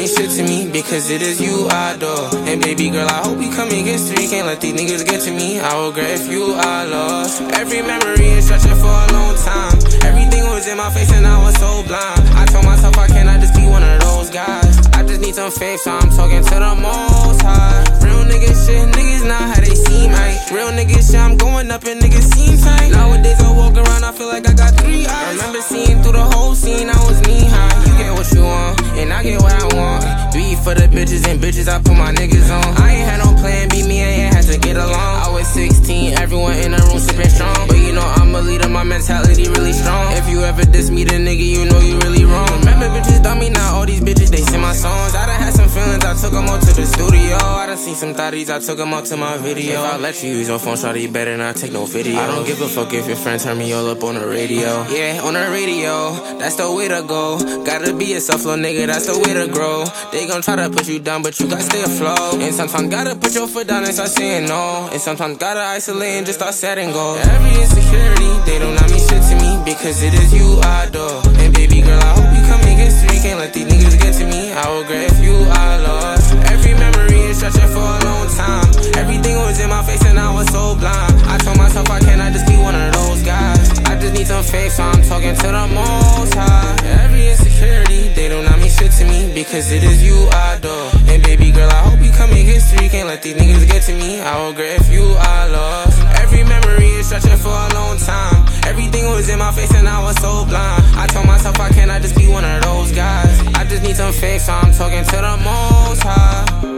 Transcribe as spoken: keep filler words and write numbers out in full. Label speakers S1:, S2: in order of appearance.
S1: mean shit to me, because it is you I adore. And baby girl, I hope we come and get three. Can't let these niggas get to me. I will regret if you are lost. Every memory is stretching for a long time. Everything was in my face and I was so blind. I told myself I cannot just be one of those guys. I just need some faith, so I'm talking to the most high. Real niggas shit, niggas not how they seem right. Real niggas shit, I'm going up and niggas seem tight. Nowadays I walk around, I feel like I got three eyes. Remember seeing through the whole scene, I was knee high. You get what you want, and I get what I want. Beef for the bitches and bitches, I put my niggas on. I ain't had no plan B, me and ain't had to get along. I was sixteen, everyone in the room sipping strong. But you know I'm a leader, my mentality really strong. If you ever diss me, the nigga, you know you really wrong. Remember bitches done me, now all these bitches, they sing my songs. I done had some feelings, I took them all to the studio. I done seen some thotties, I took them all to my video. If I let you use your phone, shawty, you better not take no video. I don't give a fuck if your friends turn me all up on the radio. Yeah, on the radio, that's the way to go. Gotta be yourself, little nigga, that's the way to grow. They gon' try to put you down, but you gotta stay afloat. And sometimes gotta put your foot down and start saying no. And sometimes gotta isolate and just start setting goals. Every insecurity, they don't not mean shit to me, because it is you I adore. And baby girl, I hope you come and get three. Can't let these niggas get to me. I will regret if you are lost. Every memory is stretching for a long time. Everything was in my face and I was so blind. I told myself I cannot just be one of those guys. I just need some faith, so I'm talking to the most high. Every insecurity, they do not mean shit to me, because it is you I adore. And baby girl, I hope you come and get three. Can't let these niggas get to me. I will regret if you are lost. Every memory is stretching for a long time. Everything was in my face and I was so blind. I told myself I cannot just be one of those guys. I just need some faith, so I'm talking to the most high.